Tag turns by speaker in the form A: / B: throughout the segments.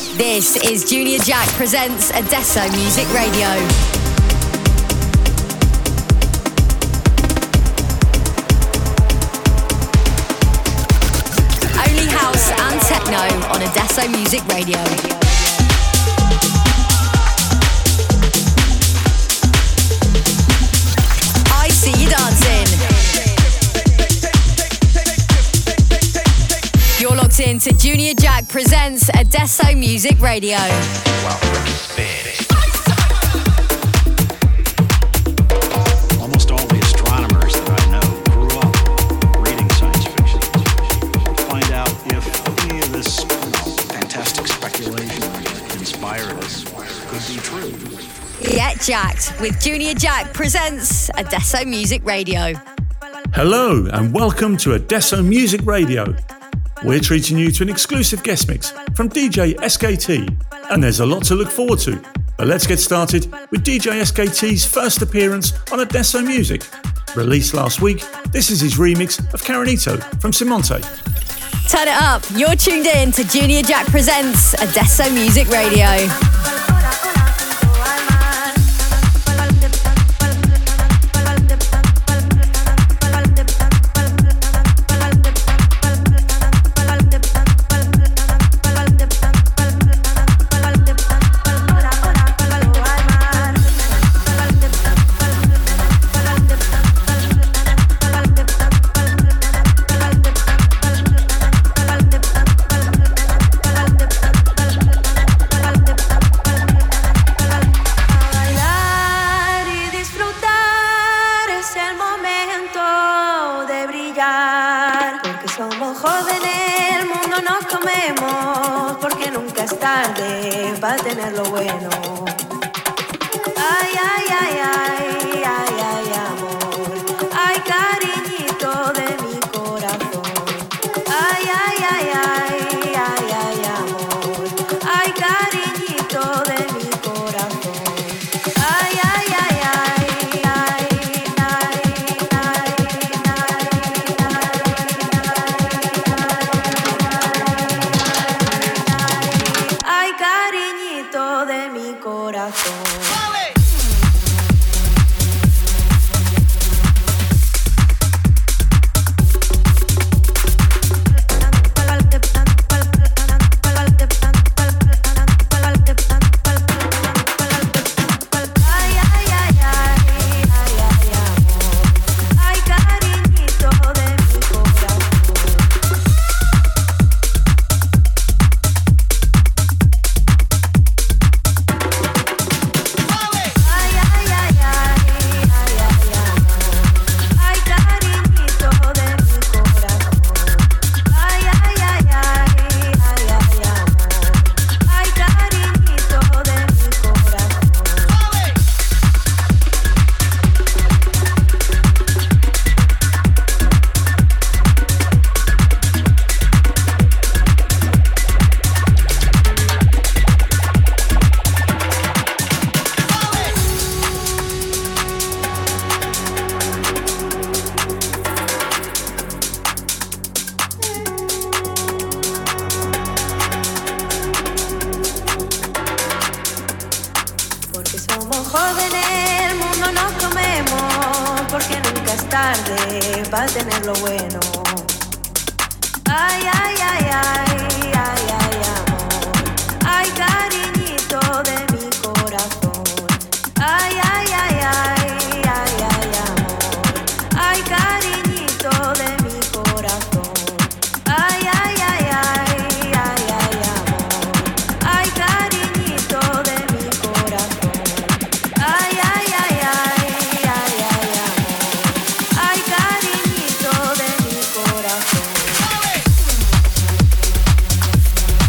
A: This is Junior Jack presents Adesso Music Radio. Only house and techno on Adesso Music Radio. I see you dancing. You're locked in to Junior Jack presents Adesso Music Radio.
B: Almost all the astronomers that I know grew up reading science fiction. Find out if any of this fantastic speculation that inspired us could be true.
A: Get jacked with Junior Jack presents Adesso Music Radio.
C: Hello and welcome to Adesso Music Radio. We're treating you to an exclusive guest mix from DJ SKT, and there's a lot to look forward to. But let's get started with DJ SKT's first appearance on Adesso Music. Released last week, this is his remix of Carinito from Simonte.
A: Turn it up, you're tuned in to Junior Jack presents Adesso Music Radio.
D: Para tener lo bueno. Ay, ay, ay, ay, ay, ay, amor. Ay, cariñito de mi corazón. Ay, ay, ay, ay, ay, ay, amor. Ay, cariñito de mi corazón. Ay, ay, ay, ay, ay, ay, ay, ay, cariñito de mi corazón. Para tener lo bueno. Ay, ay, ay, ay, ay, ay, amor. Ay, cariñito de mi corazón. Ay, ay, ay, ay, ay, ay, amor. Ay, cariñito de mi corazón. Ay, ay, ay, ay, ay, ay, amor. Ay, cariñito de mi corazón. Ay, ay, ay, ay, ay, ay, amor. Ay, cariñito de mi corazón.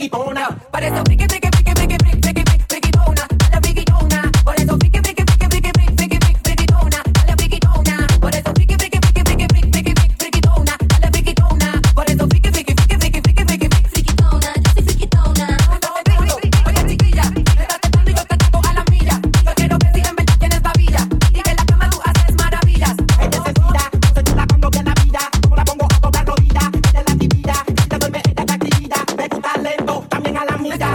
E: friquitona. Por eso friqui, friqui, friqui, friqui, friqui, friqui, friquitona. A la friquitona. Por eso friqui, friqui, friqui, friqui, friqui, friqui, friquitona. A la friquitona. Por eso friqui, friqui, friqui, friqui, friqui, friqui, friquitona. A la friquitona. Por eso friqui, friqui, friqui, friqui, friqui, friqui, friquitona. Yo soy friquitona. Oye chiquilla, me estás tratando y yo te trato a la milla. Yo quiero ver si en verdad tienes babilla y que en la cama tú haces maravillas.
F: Ella se tira, se chula cuando ve la vida. Como la pongo a tocar rodillas, ella es la actividad. Si te duerme, ella te actividad. Me gusta lento, también a la milla.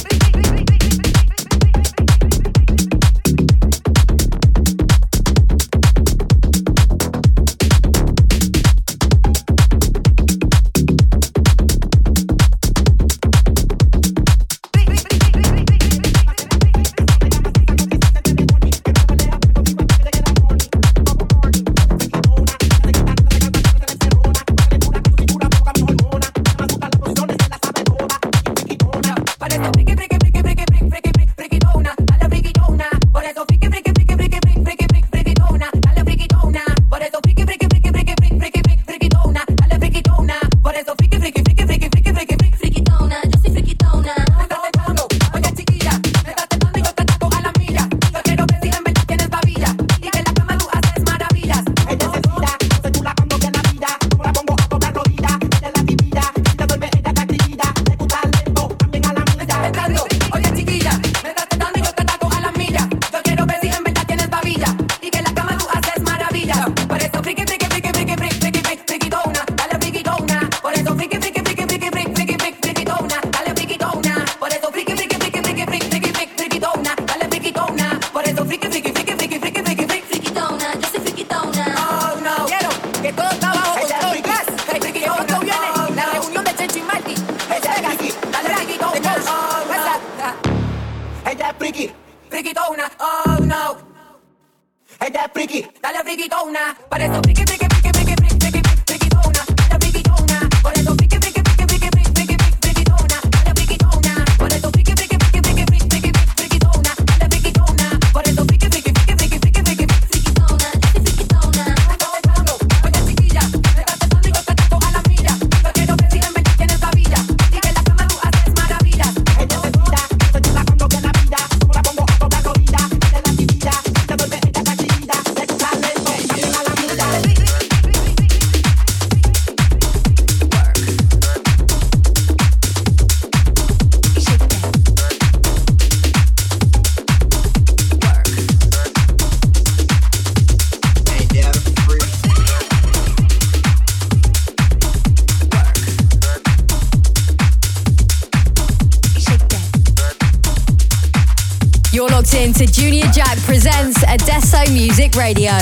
A: Into Junior Jack presents Adesso Music Radio.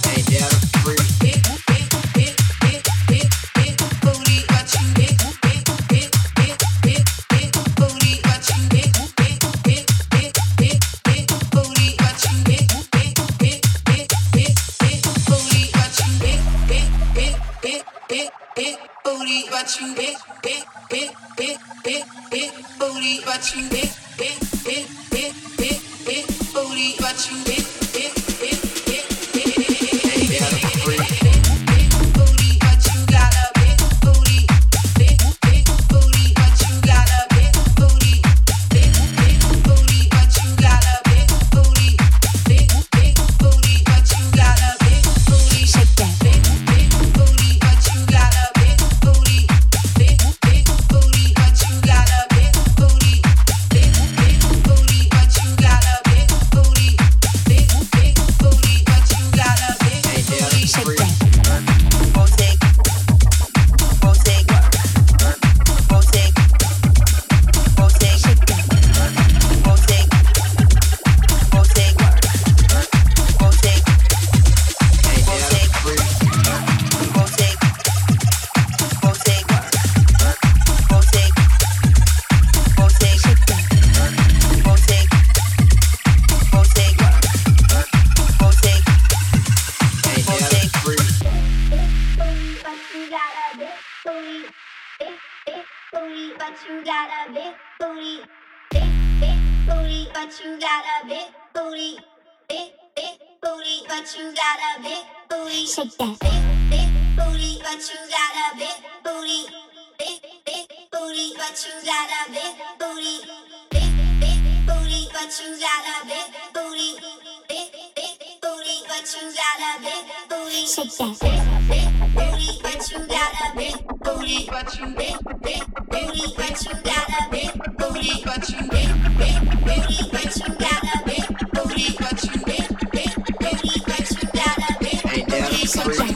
G: Shake that big booty, but you got a big booty. Big booty, but you got a big booty. Big booty, but you got a big booty. Big booty, but you got a big booty. Shake that. Big booty, but you got a big booty. But you big booty, but you got a big booty. But you big booty, but you got a big booty. But you big booty, but you got a big booty. Shake that.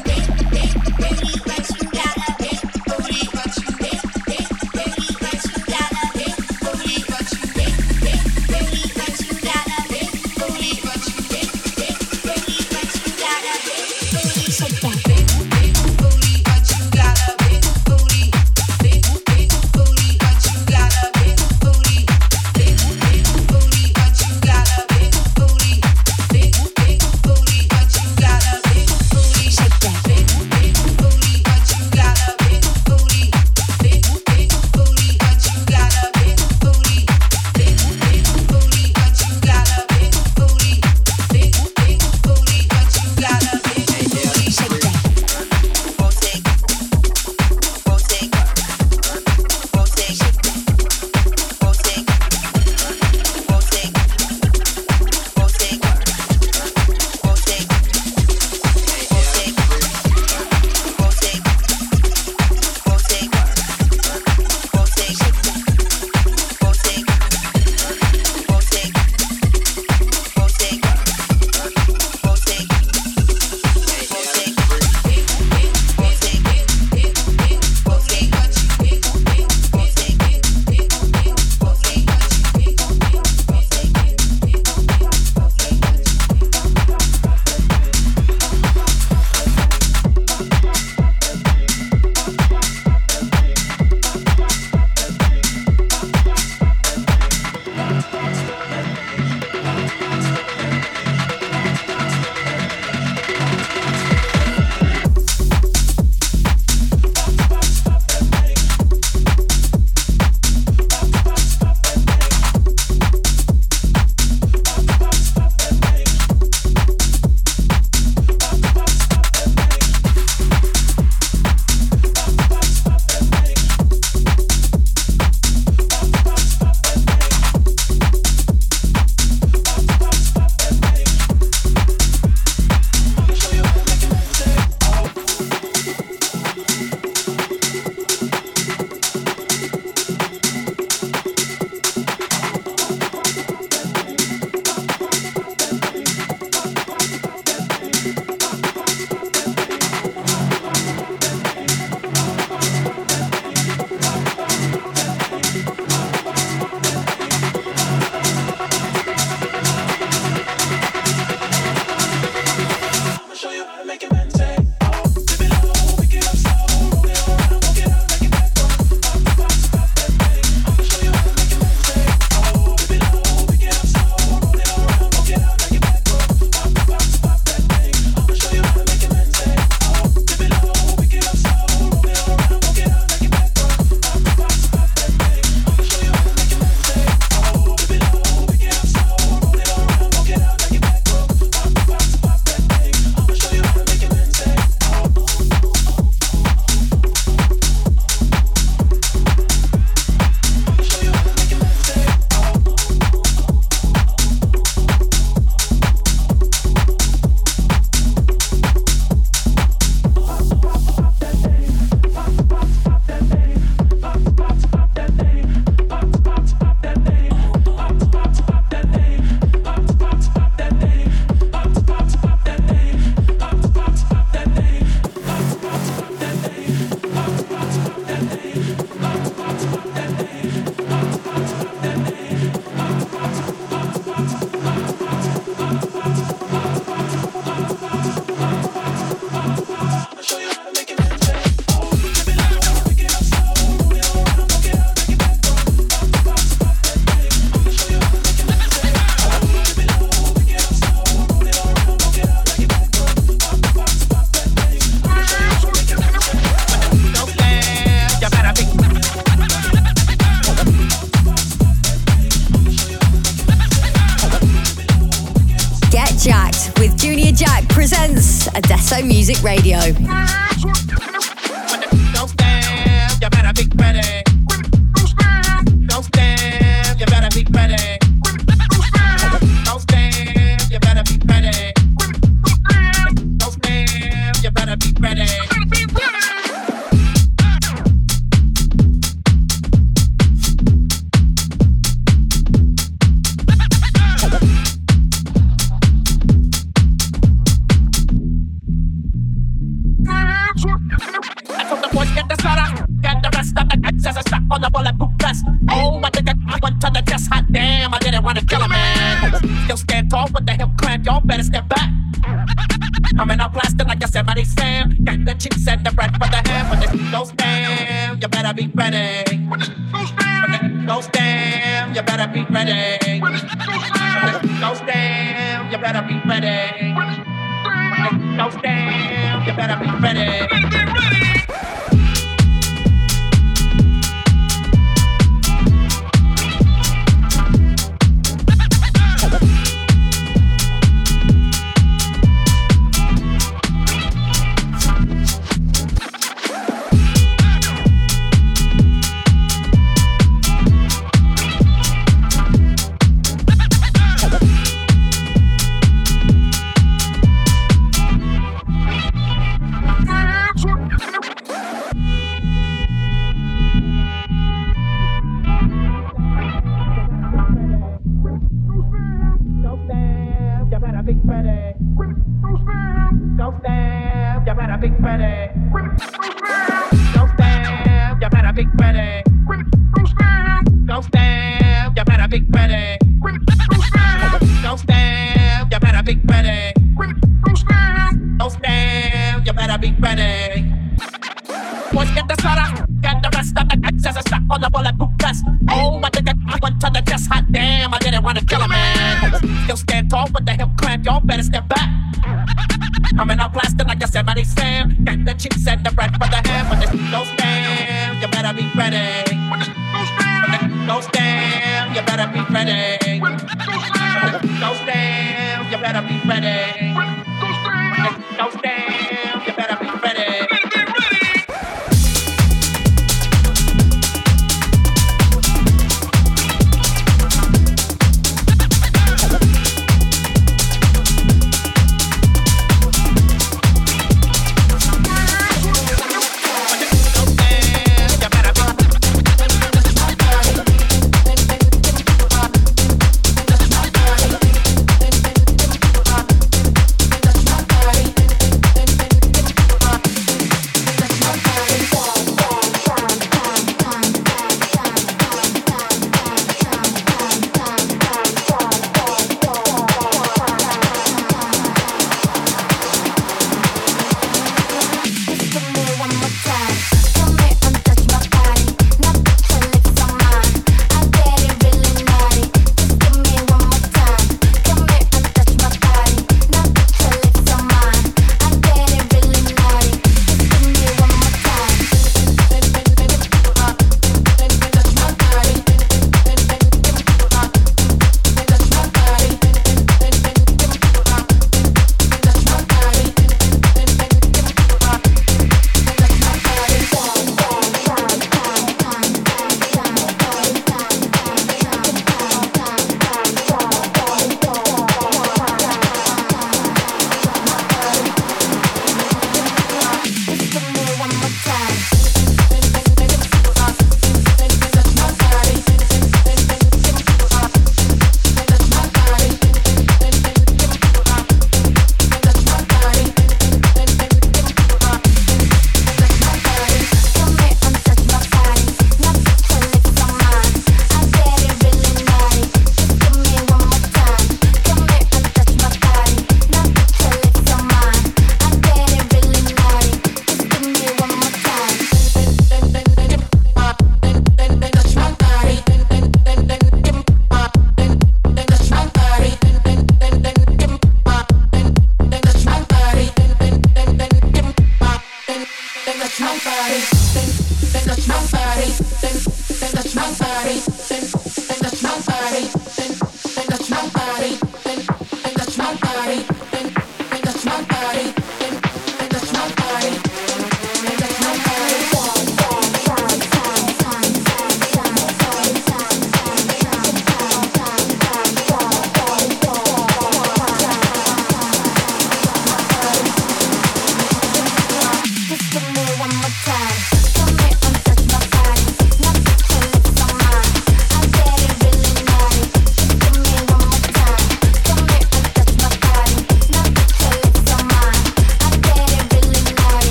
A: presents Adesso Music Radio.
H: Don't stand, you better be ready.
F: hip cramp, y'all better step back. Coming out blasting like Yosemite Sam. Got the chicks and the bread for the ham. When the beat goes down, you better be ready. When the beat goes down, you better be ready. When the beat goes down, you better be ready. When the beat goes down, you better be ready. Coming out blasting like Yosemite Sam. Got the chicks and the bread for the ham. When the beat goes down, you better be ready. When the beat goes down, you better be ready. When the beat goes down, you better be ready. When the beat goes down, you better be ready.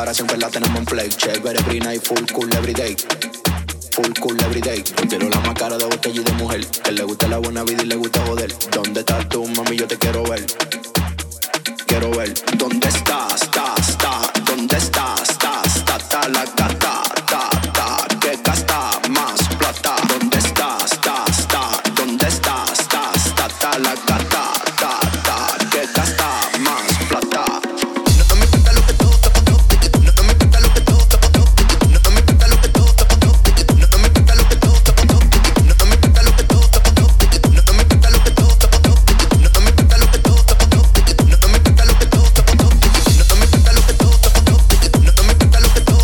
H: para siempre la tenemos en play. Chévere, brina y full cool everyday. Full cool everyday. Yo quiero la más cara de botella y de mujer, que le gusta la buena vida y le gusta joder. ¿Dónde estás tú, mami? Yo te quiero ver. Quiero ver. ¿Dónde estás? ¿Dónde estás? La gata, que gasta más plata. ¿Dónde estás? ¿Dónde estás? La gata, que gasta más plata. No me importa lo que todo, no me importa lo que todo, no me importa lo que todo, no me importa lo que todo, no me importa lo que todo, no me importa lo que todo, no me importa lo que todo, no me importa lo que todo, no me importa lo que todo, no me importa lo que todo.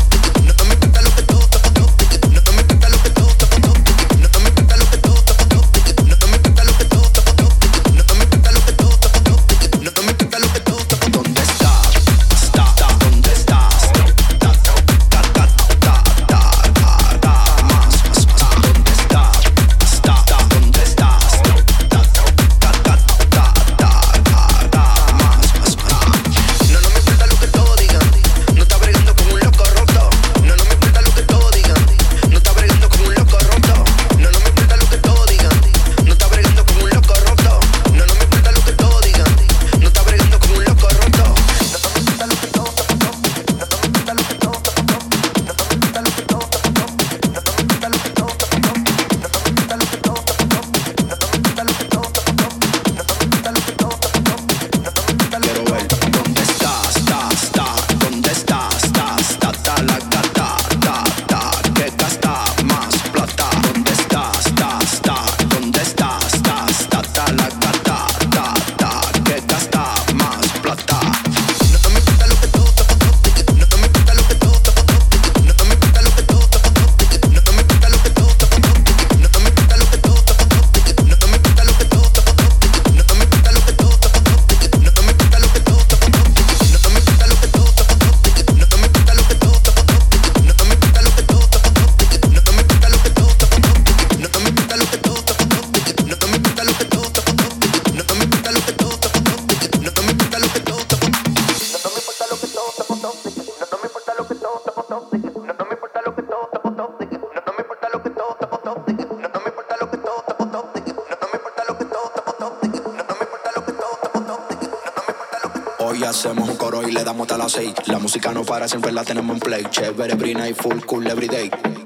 H: Hoy hacemos un coro y le damos hasta las 6. La música no para, siempre la tenemos en play. Chévere, brina y full cool everyday.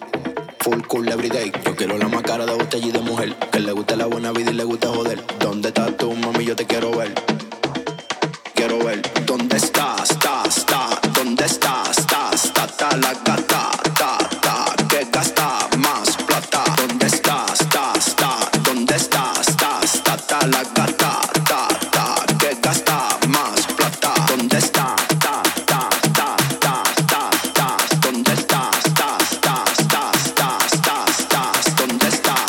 H: Full cool everyday. Yo quiero la más cara de botella y de mujer, que le guste la buena vida y le guste joder. ¿Dónde estás tú, mami? Yo te quiero ver. Quiero ver. ¿Dónde estás? ¿Dónde estás? La gata, que gasta más plata. ¿Dónde estás? ¿Dónde estás? La gata, que gasta más plata. ¿Dónde estás? ¿Dónde estás? ¿Dónde estás?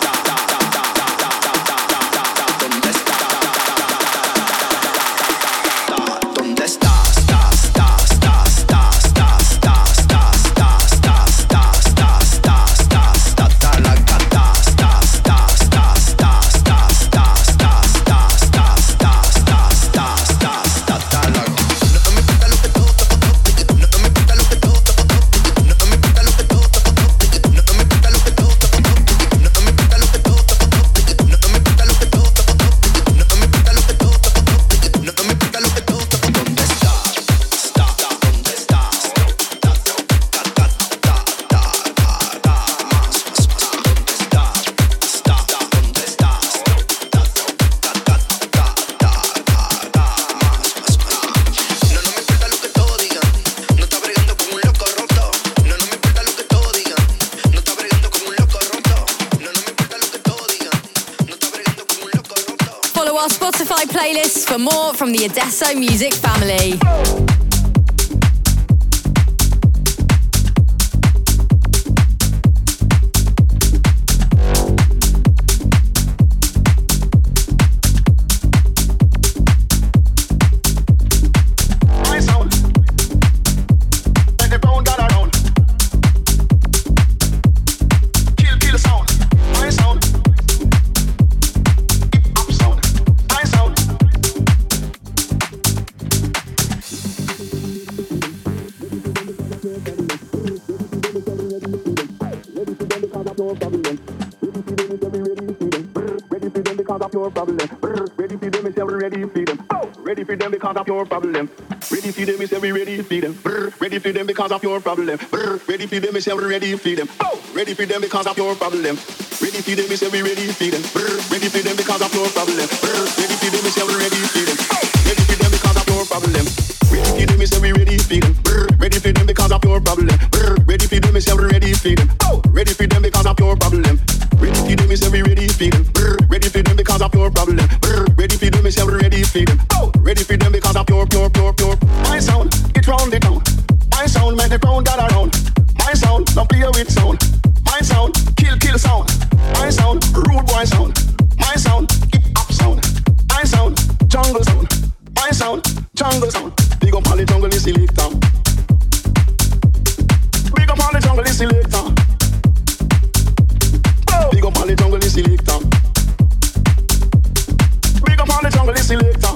H: ¿Dónde estás?
A: Follow our Spotify playlists for more from the Adesso Music family.
I: because of your problem. Ready for them, say we ready for them. Ready for them because of your problem. Ready for them, say we ready for them. Ready for them because of your problem. Ready for them, say we ready for them. Ready for them because of your problem. Ready for them, say we ready for them. Ready for them because of your problem. Ready for them, say we ready for them. Ready for them because of your problem. Ready for them, say we ready for them. Ready for them because of your problem. Ready for them, say we ready for them. Ready for them because of your problem. Ready for them, say we ready for them. Ready for them because of your problem. Ready for them, say we ready for them. Ready for them because of your. My sound, it round it down. My sound, make the ground that around. My sound, don't play with sound. My sound, kill sound. My sound, rude boy sound. My sound, hip hop sound. My sound, jungle sound. My sound, jungle sound. Big up all the jungle is selector. Big up all the jungle is selector. Big up all the jungle is selector. Big up all the jungle is selector.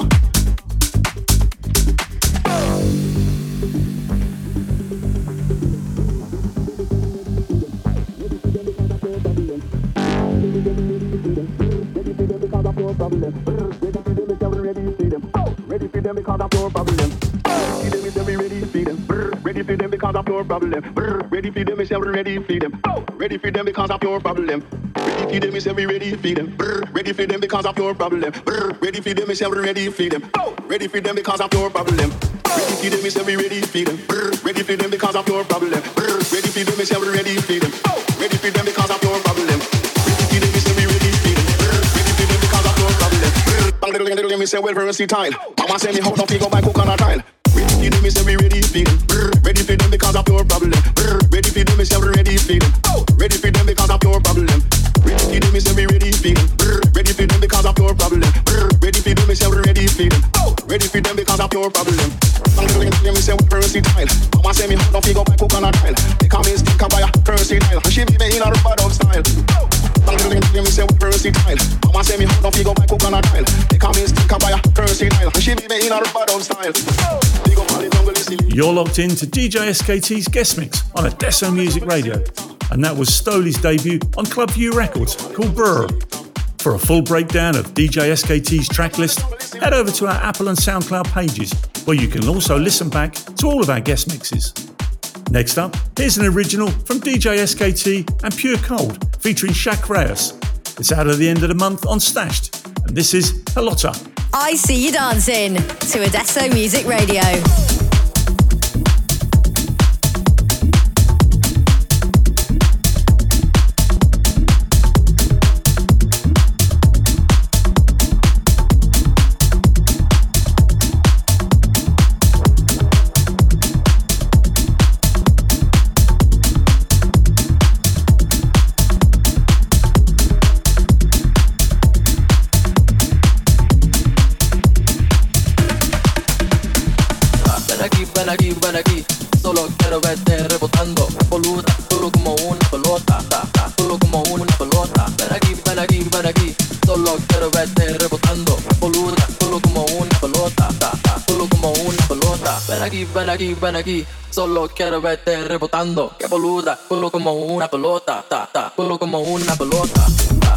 I: Ready for them because of your problem. Ready for them, say we ready for them. Ready for them because of your problem. Ready for them, say we ready for them. Ready for them because of your problem. Ready for them, say we ready for them. Ready for them because of your problem. Ready for them, say we ready for them. Ready for them because of your problem. Ready for them, say we ready for them. Ready for them because of your problem. Ready for them, say we ready for them. Ready for them because of your problem. Ready for them, say we ready for them. Ready for them because of your problem. Bang little me say well versatile. Mama say me how don't go by cook on a tile. Ready for them, say we ready for them. Ready for them because of your problem. Ready for them, say we ready for them. Ready for them because of your problem. Ready for them, say we ready for them. Ready for them because of your problem. Ready for them, say we ready for them. Ready for them because of your problem. Bang little me say well versatile. Mama say me how don't go by cook on a tile. They call me sticker by a versatile. She be me in a rubber dub style. Bang little me say well versatile. Mama say me how don't go by cook on a tile. They call me sticker by a versatile. She be me in a rubber dub style.
C: You're locked in to DJ SKT's guest mix on Adesso Music Radio, and that was Stoley's debut on Club View Records called Brr. For a full breakdown of DJ SKT's track list, head over to our Apple and SoundCloud pages, where you can also listen back to all of our guest mixes. Next up, here's an original from DJ SKT and Pure Cold featuring Shaq Reyes. It's out at the end of the month on Stashed, and this is Halotta.
A: I see you dancing to Adesso Music Radio.
J: Ven aquí, solo quiero verte rebotando, boluda, solo como una pelota, solo como una pelota. Ven aquí, solo quiero verte rebotando, boluda, solo como una pelota, solo como una pelota. Ven aquí, solo quiero verte rebotando, que boluda, solo como una pelota, solo como una pelota.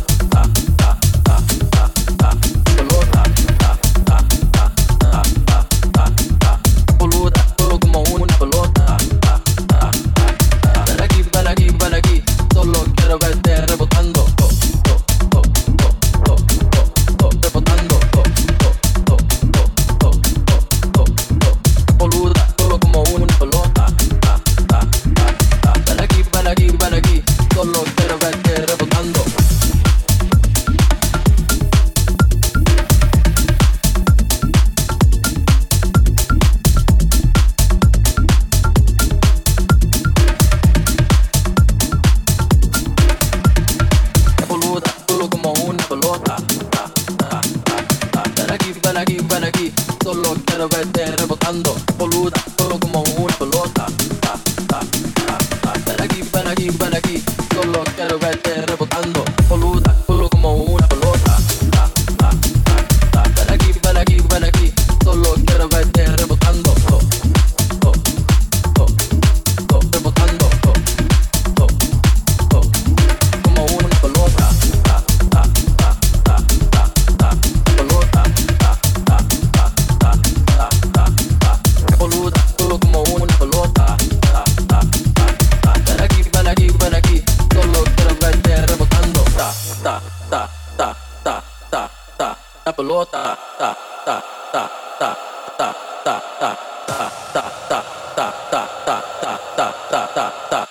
J: Ven aquí, solo quiero verte rebotando, rebotando, boluda, solo como una pelota. Ven aquí, solo quiero verte rebotando. Ven aquí, solo quiero verte rebotando, boluda, solo como una pelota. Ven aquí, solo quiero verte rebotando, boluda, solo como una pelota. Ven aquí, solo quiero verte rebotando, rebotando, como una pelota. pelota, ta ta ta ta ta ta ta ta ta ta ta ta ta ta ta ta ta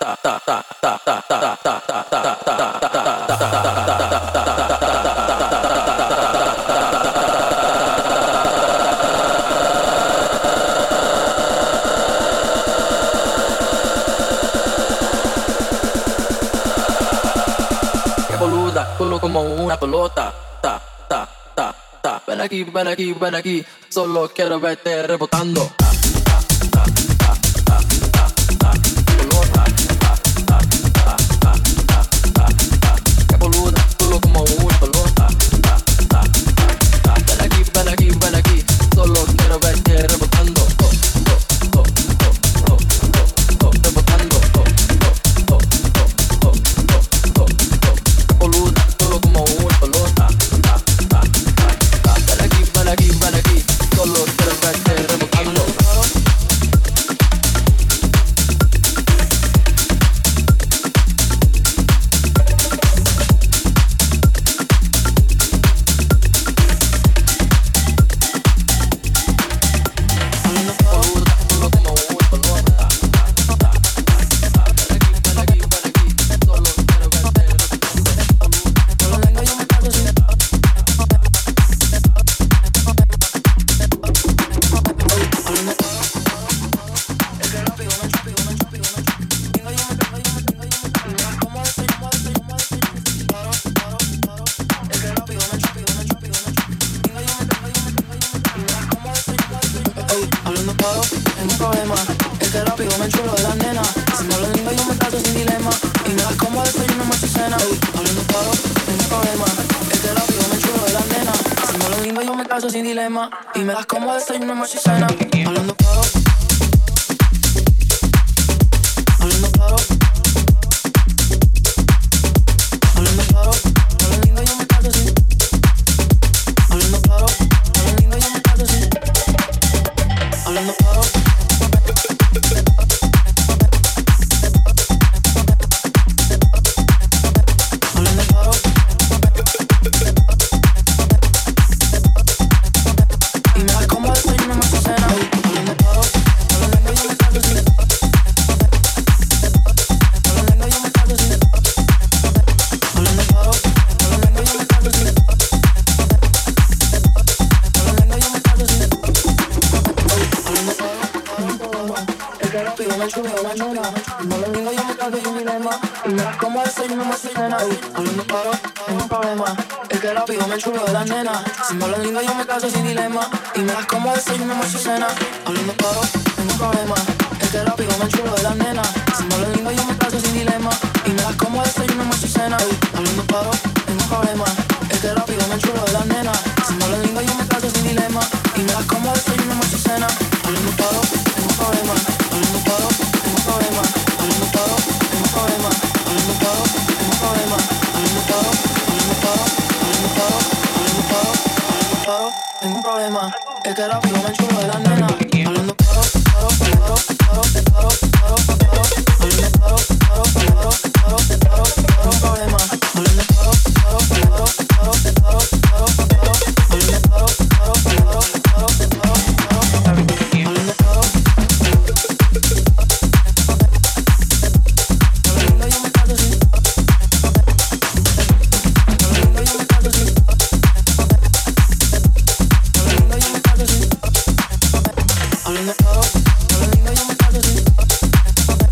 J: Solo como una pelota, ta, ta, ta, ta. Ven aquí, ven aquí, ven aquí. Solo quiero verte rebotando.
K: Y me das como desayuno, almuerzo y cena. Hablando claro. Hablando claro. Hablando claro. Habla lindo, yo me caso sin. Hablando claro. Habla lindo, yo me caso sin. Hablando claro. Hablando claro. Y me das como desayuno, almuerzo y cena. Hablando claro. Habla lindo, yo me caso sin. Habla lindo, yo me caso sin. Hablando claro. Habla lindo, yo me caso sin. Habla lindo, yo me caso sin. Hablando claro. El que rápido me chuleo la nena. Habla lindo, yo me caso sin dilema. Y me das como desayuno, almuerzo y cena. Hablando claro, tengo un problema. El que rápido me chuleo de la nena. Si me hablan lindo, yo me caso sin dilema. Y me das como desayuno, almuerzo y cena. Hablando claro, tengo un problema. El que rápido me chuleo de la nena. Si me hablan lindo, yo me caso sin dilema. Y me das como desayuno, almuerzo y cena. Hablando claro, tengo un problema. El que rápido me chuleo de la nena. Si me hablan lindo, yo me caso sin dilema. Y me das como desayuno, almuerzo y cena. Hablando claro, tengo un problema. Hablando claro, tengo un problema. Hablando claro, tengo un problema. Hablando claro, tengo un problema. Hablando claro, hablando claro, hablando claro, hablando claro, hablando claro, tengo un problema. El que rápido me chulo de la nena. Hablando claro, claro, claro, claro, claro, claro, claro. Hablando claro, claro, claro, claro, claro, tengo un problema. Hablando claro, claro, claro, claro, claro, claro, claro. Hablando claro, claro, claro, claro, claro, claro. Hablando claro. Habla lindo, yo me caso sin. Habla lindo, yo me caso sin. Habla lindo, yo me caso sin. Hablando claro. Habla lindo, yo me caso sin.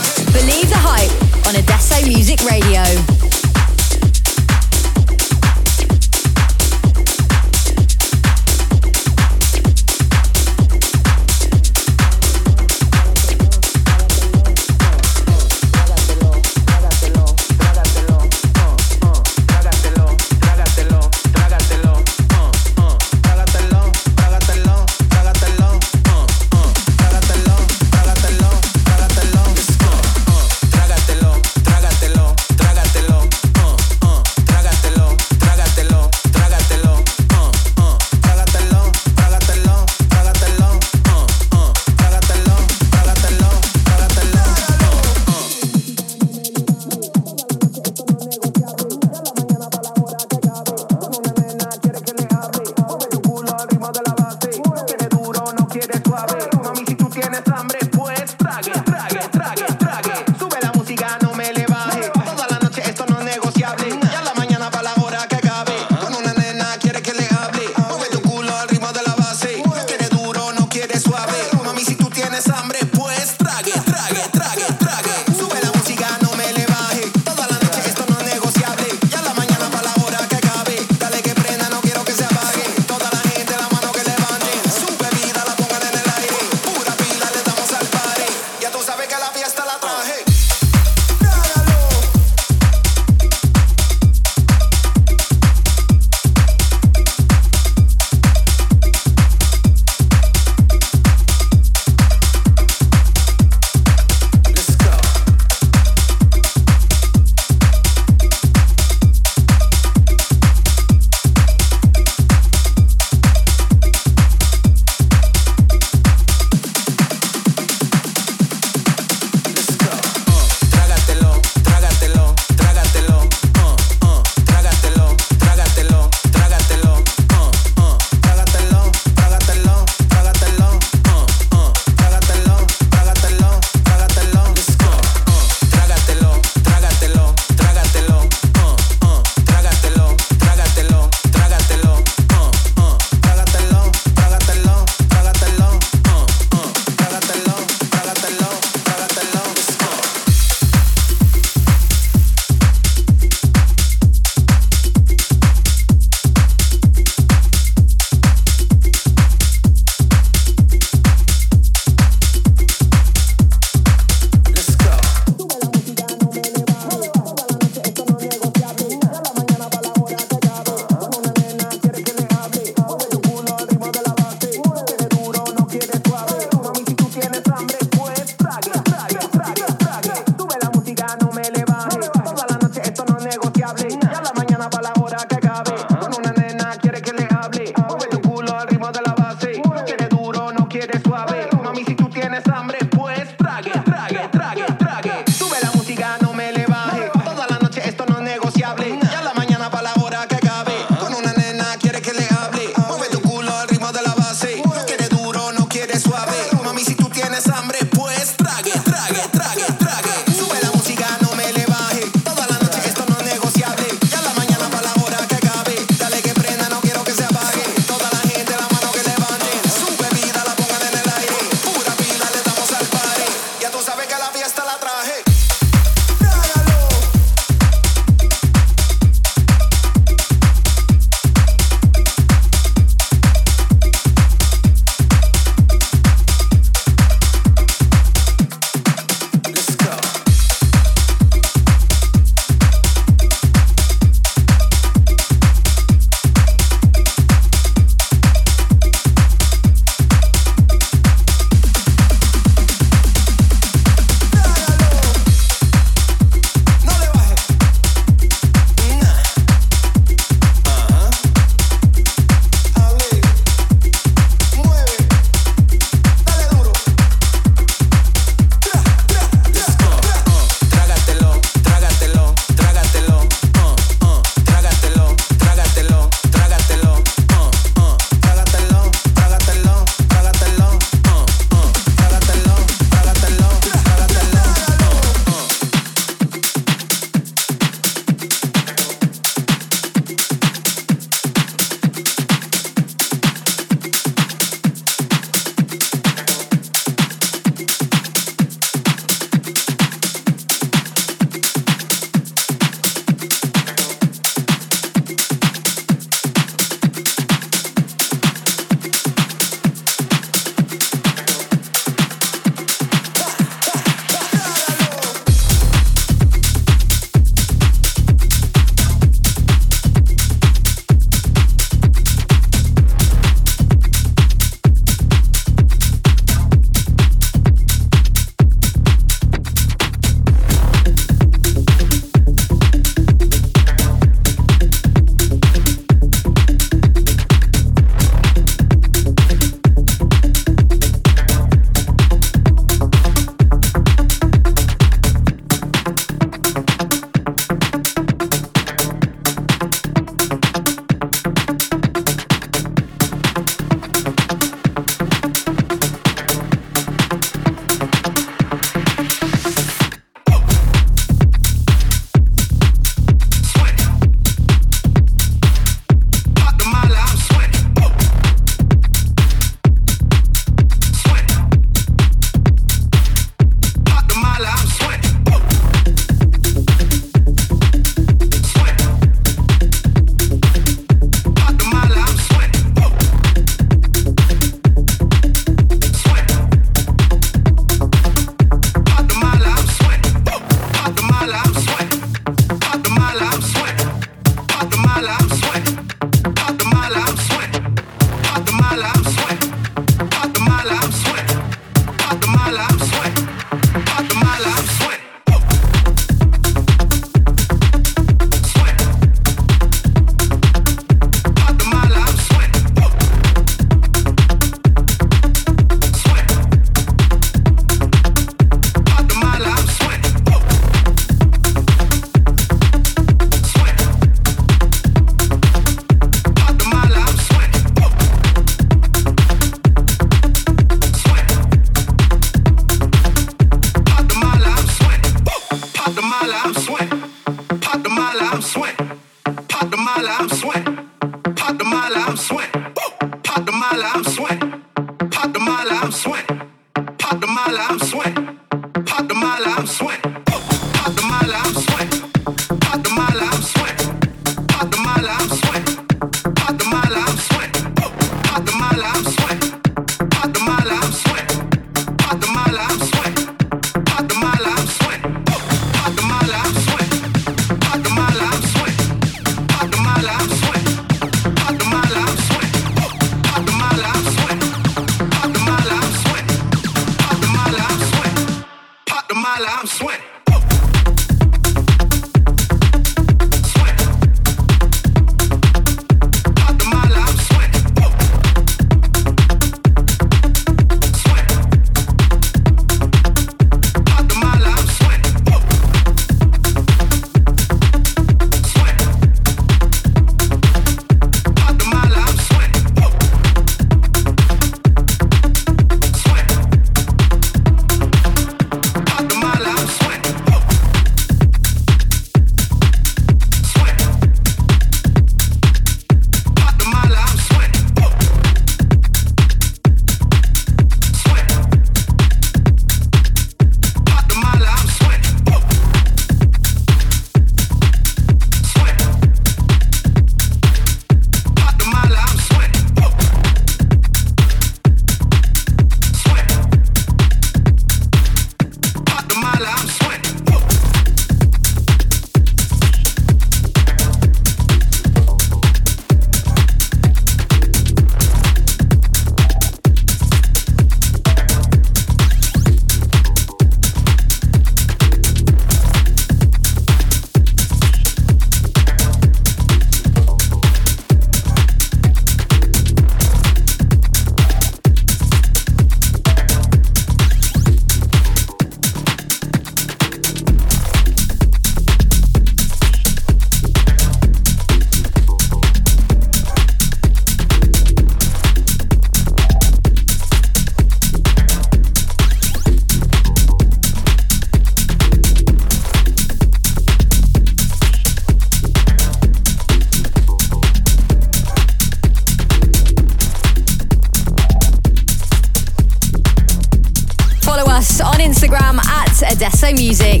A: us on Instagram at Adesso Music.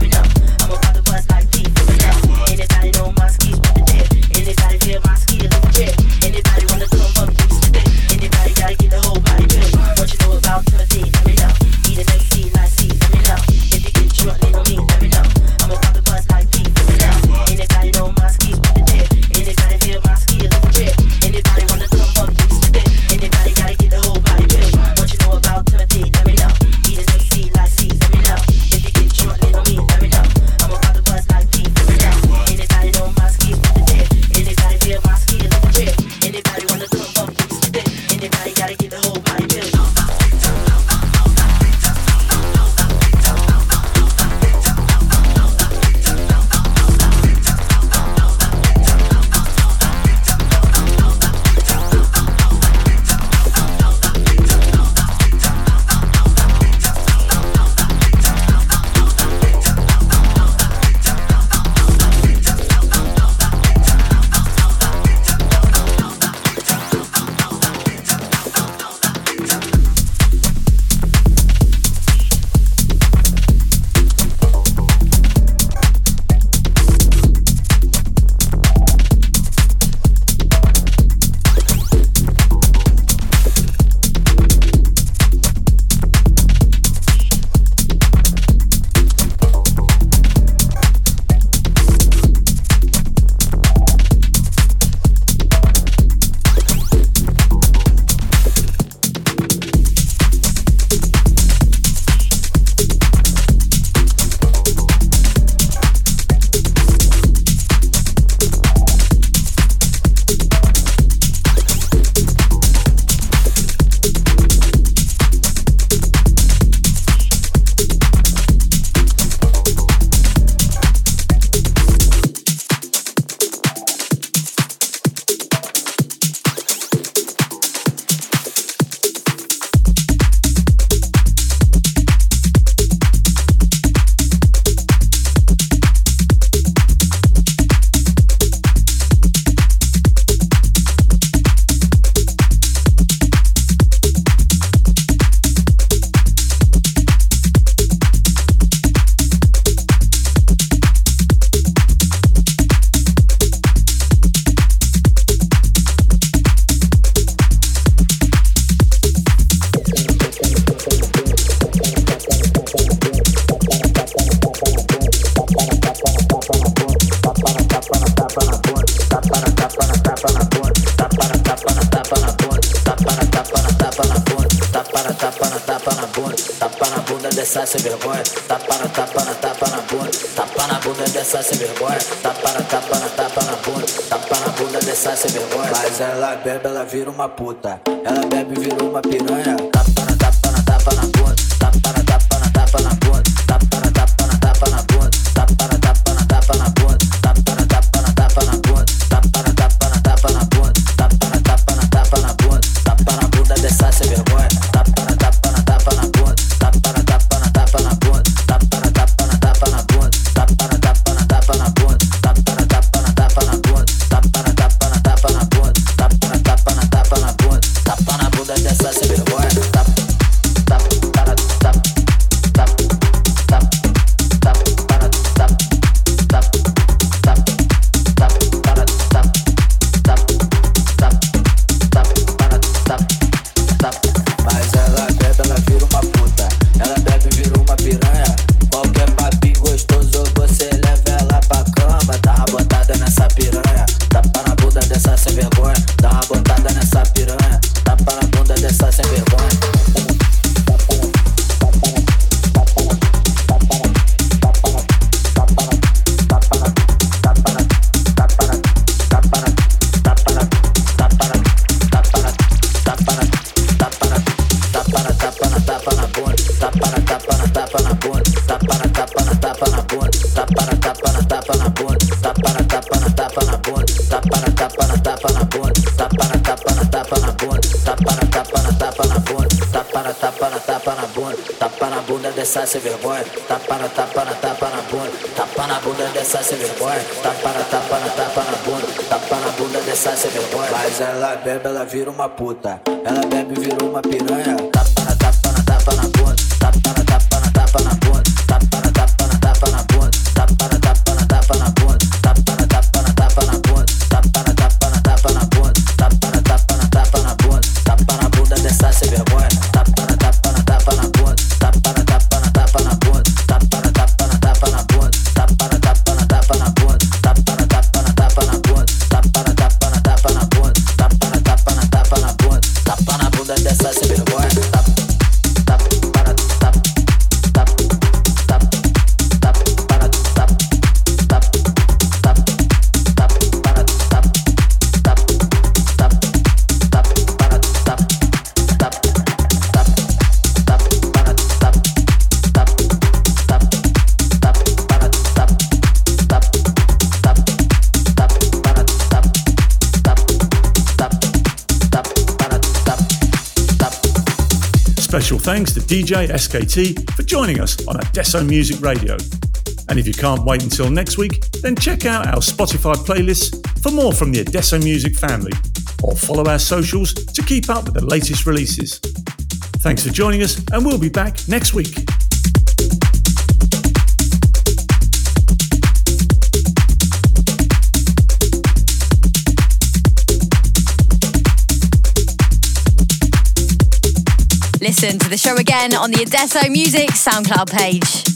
K: Anybody feel my skill?
J: dessa sem vergonha, tapa na bunda, tapa na bunda dessa sem vergonha, tapa na bunda dessa sem vergonha. Mas ela bebe, ela vira uma puta, ela bebe, vira uma piranha, tapa na bunda, tapa na bunda, tapa na bunda, tapa na bunda, tapa na bunda, tapa na bunda, tapa na bunda, tapa na bunda, tapa na bunda dessa sem vergonha, tapa na bunda, tapa na bunda, tapa na bunda, tapa na bunda, tapa na bunda, tapa na bunda, tapa na bunda, tapa na bunda, tapa na bunda, tapa na bunda, tapa na bunda dessa sem vergonha, mas ela bebe, ela vira uma puta, ela bebe, vira uma piranha. Qualquer papinho gostoso você leva ela pra cama. Dá uma botada nessa piranha, tapa na bunda dessa sem vergonha. Dá uma botada nessa piranha, tapa na bunda dessa sem vergonha. Tapa na bunda dessa sem vergonha, tapa na bunda, tapa na bunda dessa sem vergonha, tapa na bunda, tapa na bunda dessa sem vergonha. Mas ela bebe, ela vira uma puta, ela bebe, vira uma piranha, tapa na bunda, tapa na bunda, tapa na bunda, tapa na bunda, tapa na bunda, tapa na bunda, tapa na bunda, tapa na bunda, tapa na bunda, tapa na bunda, tapa na bunda dessa sem vergonha, tapa na bunda, tapa na bunda, tapa na bunda, tapa na bunda, tapa na bunda, tapa na bunda, tapa na bunda, tapa na bunda, tapa na bunda, tapa na bunda, tapa na bunda dessa sem vergonha.
C: Special thanks to DJ SKT for joining us on Adesso Music Radio. And if you can't wait until next week, then check out our Spotify playlists for more from the Adesso Music family, or follow our socials to keep up with the latest releases. Thanks for joining us, and we'll be back next week.
A: Listen to the show again on the Adesso Music SoundCloud page.